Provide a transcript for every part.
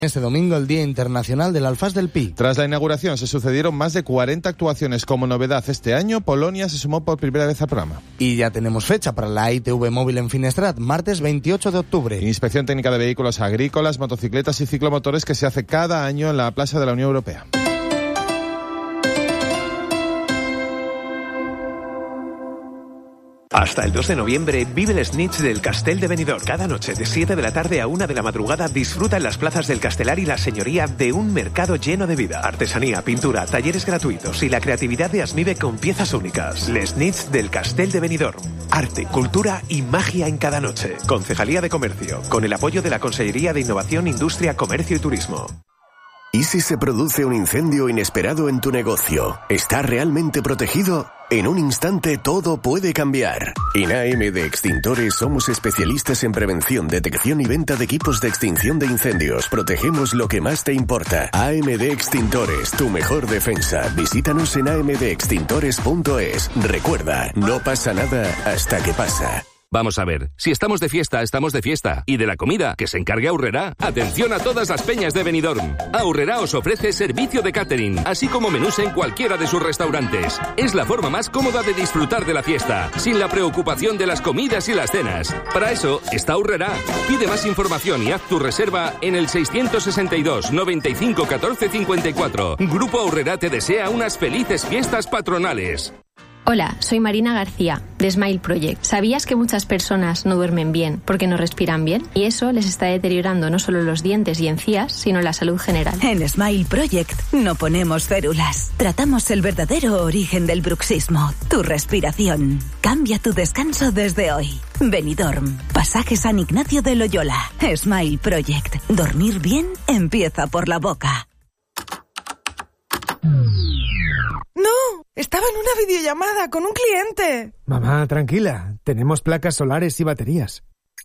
Este domingo, el Día Internacional del Alfaz del Pi. Tras la inauguración se sucedieron más de 40 actuaciones. Como novedad este año, Polonia se sumó por primera vez al programa. Y ya tenemos fecha para la ITV móvil en Finestrat, martes 28 de octubre. Inspección técnica de vehículos agrícolas, motocicletas y ciclomotores que se hace cada año en la Plaza de la Unión Europea. Hasta el 2 de noviembre vive el Snitch del Castell de Benidorm. Cada noche de 7 de la tarde a 1 de la madrugada disfruta en las plazas del Castelar y la Señoría de un mercado lleno de vida. Artesanía, pintura, talleres gratuitos y la creatividad de Asmive con piezas únicas. El Snitch del Castell de Benidorm. Arte, cultura y magia en cada noche. Concejalía de Comercio, con el apoyo de la Consellería de Innovación, Industria, Comercio y Turismo. ¿Y si se produce un incendio inesperado en tu negocio? ¿Está realmente protegido? En un instante todo puede cambiar. En AM de Extintores somos especialistas en prevención, detección y venta de equipos de extinción de incendios. Protegemos lo que más te importa. AM de Extintores, tu mejor defensa. Visítanos en amdextintores.es. Recuerda, no pasa nada hasta que pasa. Vamos a ver, si estamos de fiesta, estamos de fiesta. Y de la comida, que se encargue Aurrerá. Atención a todas las peñas de Benidorm. Aurrerá os ofrece servicio de catering, así como menús en cualquiera de sus restaurantes. Es la forma más cómoda de disfrutar de la fiesta, sin la preocupación de las comidas y las cenas. Para eso está Aurrerá. Pide más información y haz tu reserva en el 662 95 14 54. Grupo Aurrerá te desea unas felices fiestas patronales. Hola, soy Marina García, de Smile Project. ¿Sabías que muchas personas no duermen bien porque no respiran bien? Y eso les está deteriorando no solo los dientes y encías, sino la salud general. En Smile Project no ponemos férulas. Tratamos el verdadero origen del bruxismo, tu respiración. Cambia tu descanso desde hoy. Benidorm, Pasaje San Ignacio de Loyola. Smile Project. Dormir bien empieza por la boca. ¡No! Estaba en una videollamada con un cliente. Mamá, tranquila. Tenemos placas solares y baterías.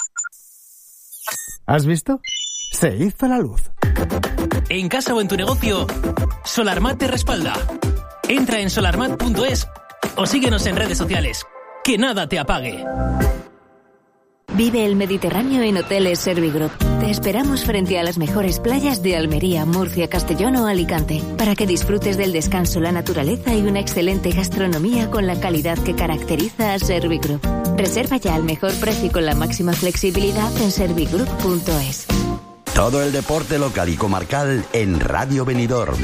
¿Has visto? Se hizo la luz. En casa o en tu negocio, Solarmat te respalda. Entra en solarmat.es o síguenos en redes sociales. Que nada te apague. Vive el Mediterráneo en Hoteles Servigroup. Te esperamos frente a las mejores playas de Almería, Murcia, Castellón o Alicante, para que disfrutes del descanso, la naturaleza y una excelente gastronomía con la calidad que caracteriza a Servigroup. Reserva ya al mejor precio y con la máxima flexibilidad en servigroup.es. Todo el deporte local y comarcal en Radio Benidorm.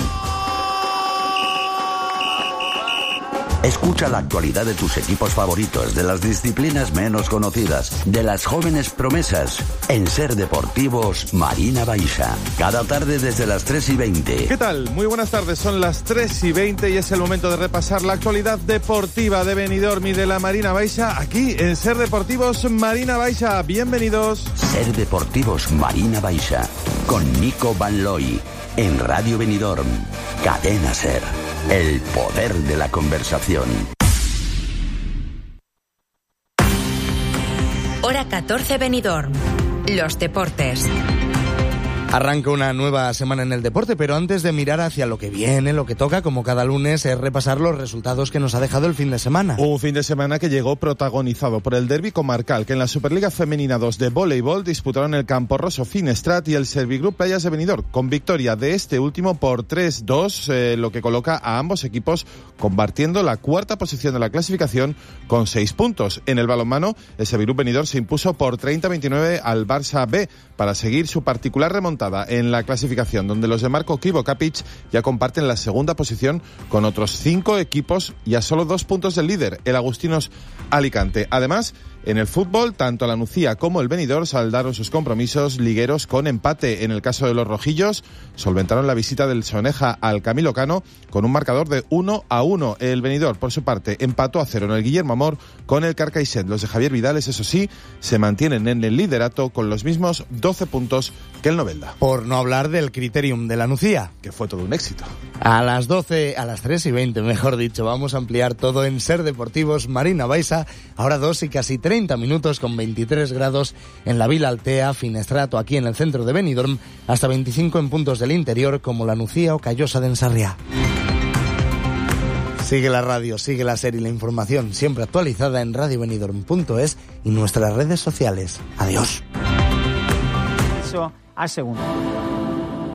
Escucha la actualidad de tus equipos favoritos, de las disciplinas menos conocidas, de las jóvenes promesas, en Ser Deportivos Marina Baixa. Cada tarde desde las 3:20. ¿Qué tal? Muy buenas tardes, son las 3:20 y es el momento de repasar la actualidad deportiva de Benidorm y de la Marina Baixa, aquí en Ser Deportivos Marina Baixa. Bienvenidos. Ser Deportivos Marina Baixa, con Nico Van Looy, en Radio Benidorm, Cadena Ser. El poder de la conversación. Hora 14 Benidorm. Los deportes. Arranca una nueva semana en el deporte, pero antes de mirar hacia lo que viene, lo que toca, como cada lunes, es repasar los resultados que nos ha dejado el fin de semana. Un fin de semana que llegó protagonizado por el derbi comarcal, que en la Superliga Femenina 2 de voleibol disputaron el Campo Rosso Finestrat y el Servigroup Playas de Benidorm, con victoria de este último por 3-2, lo que coloca a ambos equipos compartiendo la cuarta posición de la clasificación con 6 puntos. En el balonmano, el Servigroup Benidorm se impuso por 30-29 al Barça B para seguir su particular remontada en la clasificación, donde los de Marco Krivo Kapic ya comparten la segunda posición con otros 5 equipos y a solo 2 puntos del líder, el Agustinos Alicante. Además, en el fútbol, tanto la Nucía como el Benidorm saldaron sus compromisos ligueros con empate. En el caso de los rojillos, solventaron la visita del Soneja al Camilo Cano con un marcador de 1-1. El Benidorm, por su parte, empató a 0 en el Guillermo Amor con el Carcaixent. Los de Javier Vidales, eso sí, se mantienen en el liderato con los mismos 12 puntos que el Novelda. Por no hablar del Criterium de la Nucía, que fue todo un éxito. A las 3:20, mejor dicho, vamos a ampliar todo en Ser Deportivos Marina Baixa. Ahora 2 y casi 30 minutos con 23 grados en la Vila Altea, Finestrato, aquí en el centro de Benidorm, hasta 25 en puntos del interior como la Nucía o Callosa de Ensarriá. Sigue la radio, sigue la serie y la información, siempre actualizada en radiobenidorm.es y nuestras redes sociales. Adiós. A segundo.